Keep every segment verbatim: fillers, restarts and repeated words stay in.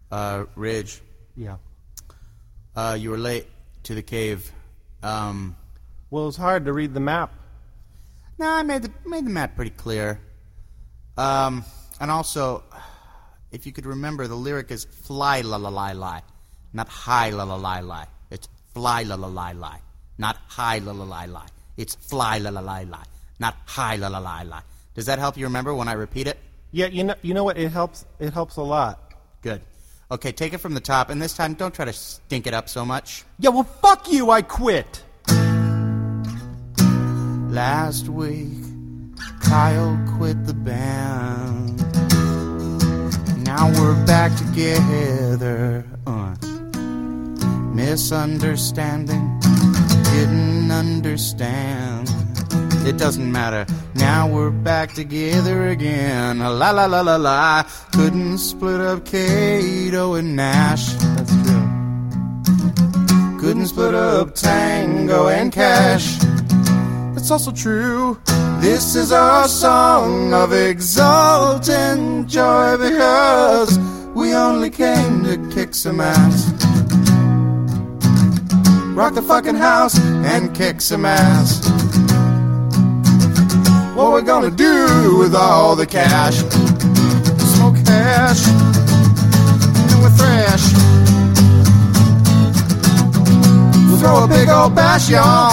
Uh, Ridge. Yeah. Uh, you were late to the cave. Um, well, it's hard to read the map. No, I made the made the map pretty clear. Um, and also, if you could remember, the lyric is fly la la la lie, not high la la la lie. It's fly la la la lie, not high la la la lie. It's fly la la la lie, not high la la la lie. Does that help you remember when I repeat it? Yeah, you know, you know what? It helps. It helps a lot. Good. Okay, take it from the top, and this time don't try to stink it up so much. Yeah, well, fuck you. I quit. Last week, Kyle quit the band. Now we're back together. Uh. Misunderstanding, didn't understand. It doesn't matter. Now we're back together again. La la la la la. Couldn't split up Kato and Nash. That's true. Couldn't split up Tango and Cash. That's also true. This is our song of exultant joy because we only came to kick some ass. Rock the fucking house and kick some ass. What we're gonna do with all the cash? Smoke hash and we'll thrash. We'll throw a big old bash, y'all.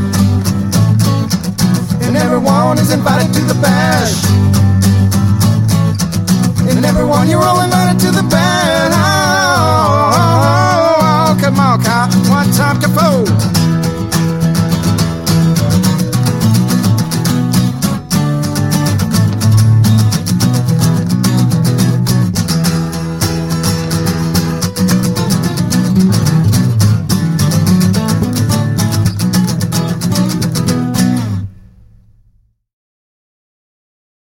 And everyone is invited to the bash. And everyone, you're all invited to the bash.